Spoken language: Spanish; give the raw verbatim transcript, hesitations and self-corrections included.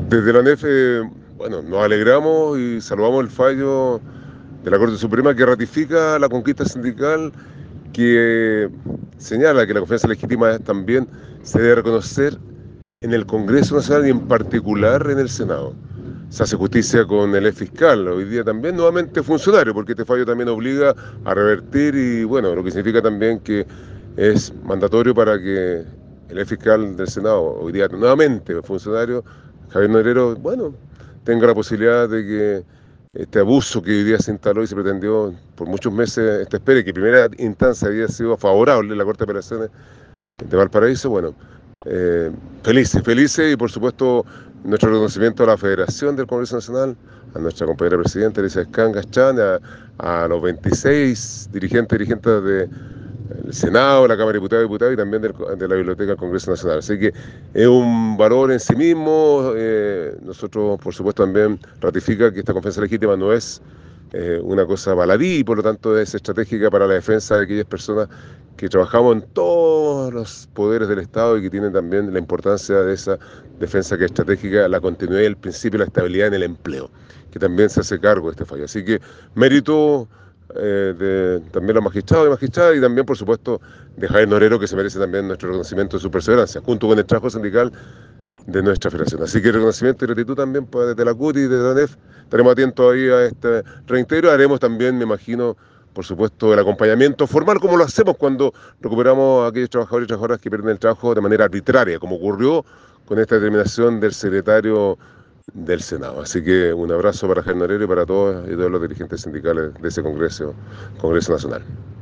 Desde la A N E F, eh, bueno, nos alegramos y saludamos el fallo de la Corte Suprema que ratifica la conquista sindical, que señala que la confianza legítima también se debe reconocer en el Congreso Nacional y en particular en el Senado. Se hace justicia con el ex fiscal, hoy día también nuevamente funcionario, porque este fallo también obliga a revertir y bueno, lo que significa también que es mandatorio para que el ex fiscal del Senado, hoy día nuevamente funcionario, Javier Norero, bueno, tenga la posibilidad de que este abuso que hoy día se instaló y se pretendió por muchos meses, esta espera, que en primera instancia había sido favorable en la Corte de Apelaciones de Valparaíso, bueno, eh, felices, felices y por supuesto nuestro reconocimiento a la Federación del Congreso Nacional, a nuestra compañera presidenta Elizabeth Cangas Chan, a, a los veintiséis dirigentes dirigentes del Senado, la Cámara de Diputados y Diputados y también del, de la Biblioteca del Congreso Nacional. Así que es un valor en sí mismo. Eh, nosotros, por supuesto, también ratifica que esta confianza legítima no es eh, una cosa baladí y por lo tanto es estratégica para la defensa de aquellas personas que trabajamos en todos los poderes del Estado y que tienen también la importancia de esa defensa que es estratégica, la continuidad y el principio de la estabilidad en el empleo, que también se hace cargo de este fallo. Así que mérito eh, de también los magistrados y magistradas y también, por supuesto, de Javier Norero, que se merece también nuestro reconocimiento de su perseverancia, junto con el trabajo sindical de nuestra federación. Así que reconocimiento y gratitud también pues, desde la C U T y desde la A N E F. Estaremos atentos ahí a este reintegro. Haremos también, me imagino, por supuesto, el acompañamiento formal, como lo hacemos cuando recuperamos a aquellos trabajadores y trabajadoras que pierden el trabajo de manera arbitraria, como ocurrió con esta determinación del secretario del Senado. Así que un abrazo para Javier Norero y para todos y todos los dirigentes sindicales de ese Congreso, Congreso Nacional.